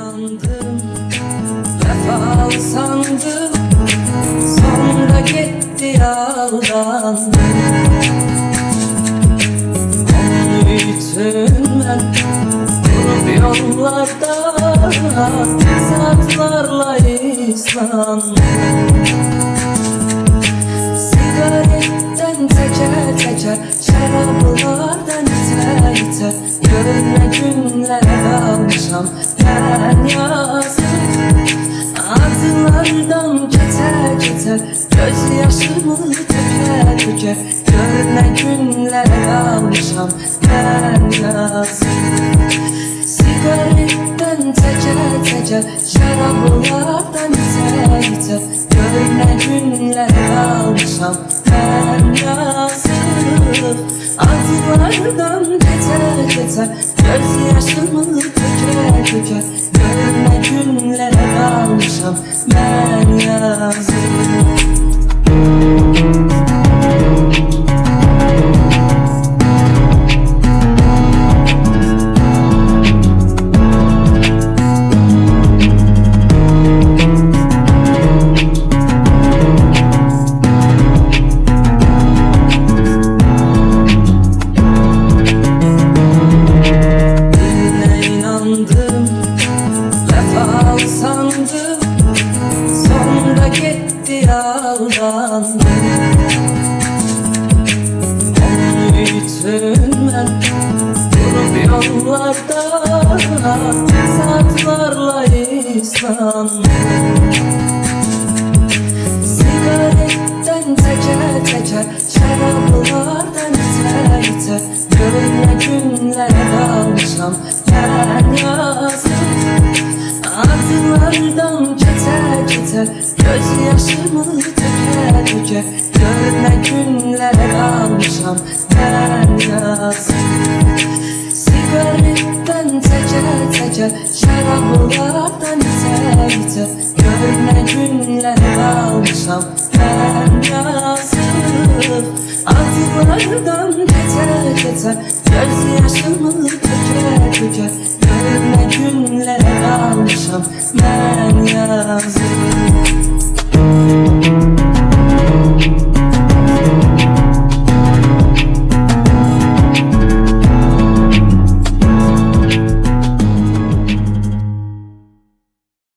inandım, vefalı sandım, sonra gitti aldandım. Onu büyüttüm ben grup yollarda, saatlerle ıslandım. Sigaretten teker teker, şaraplardan iter iter, görme günler almışam ben yazım. Adlardan keter keter, gözyaşımı döker döker, görme günler almışam ben yazım. Sigaretten teker teker, şaraplardan iter iter, görme günler almışam ben yazım. Adlardan keter keter, gözyaşımı döker döker, görme günler almışam ben yazım. Vefalı sandım, sonra gitti aldandım. Onu büyüttüm ben grup yollarda, saatlerle ıslandım. Sigaretten teker teker, şaraplardan iter iter, görme günler almışam ben yazım. Adlardan keter keter, gözyaşımı döker döker, görme günler almışam ben yazım. Sigaretten teker teker, şaraplardan iter iter, görme günler almışam ben yazım. Adlardan keter keter, gözyaşımı döker döker, görme günler almışam ben yazım.